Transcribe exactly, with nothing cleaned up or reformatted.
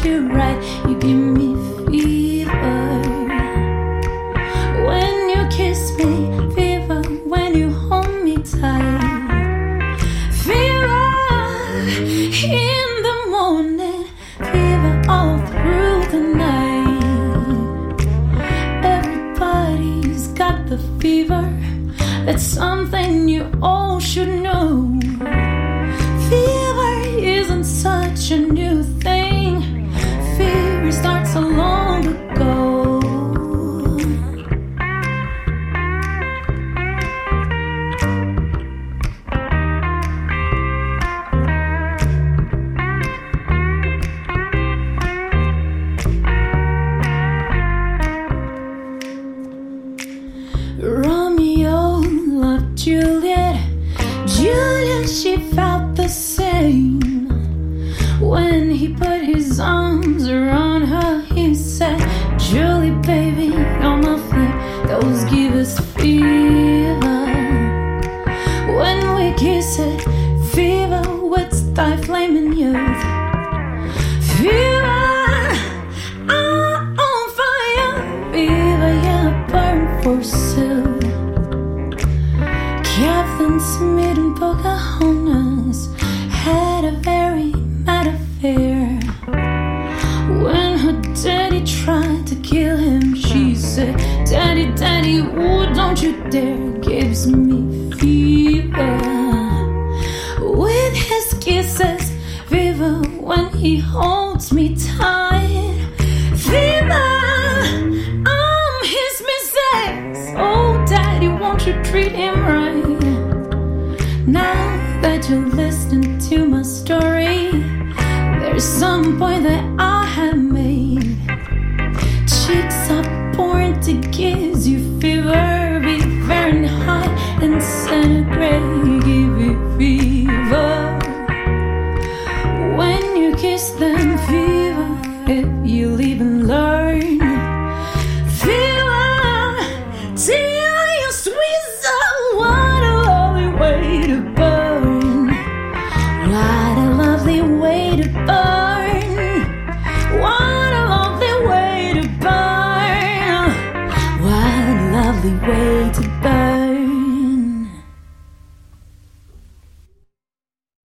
you right. You give me fever when you kiss me, fever when you hold me tight, fever in the morning, fever all through the night. Everybody's got the fever. That's something you all should know. Fever isn't such a new thing. Fever starts so long ago. Romeo loved Juliet. Juliet, she felt the same. When he put his arms around her, he said, Julie, baby, you're my flame. Those give us fever. When we kiss it, fever, what's thy flaming youth? Fever, I'm on fire. Fever, yeah, burn for silk. Catherine Smith and Pocahontas had a very mad affair. When her daddy tried to kill him, she said, Daddy, Daddy, oh, don't you dare. Gives me fever with his kisses, fever when he holds me tight, fever, I'm his mistakes. Oh, Daddy, won't you treat him right? Now that you're listening to my story, there's some point that I have made. Cheeks are born to give you fever, be Fahrenheit and centigrade.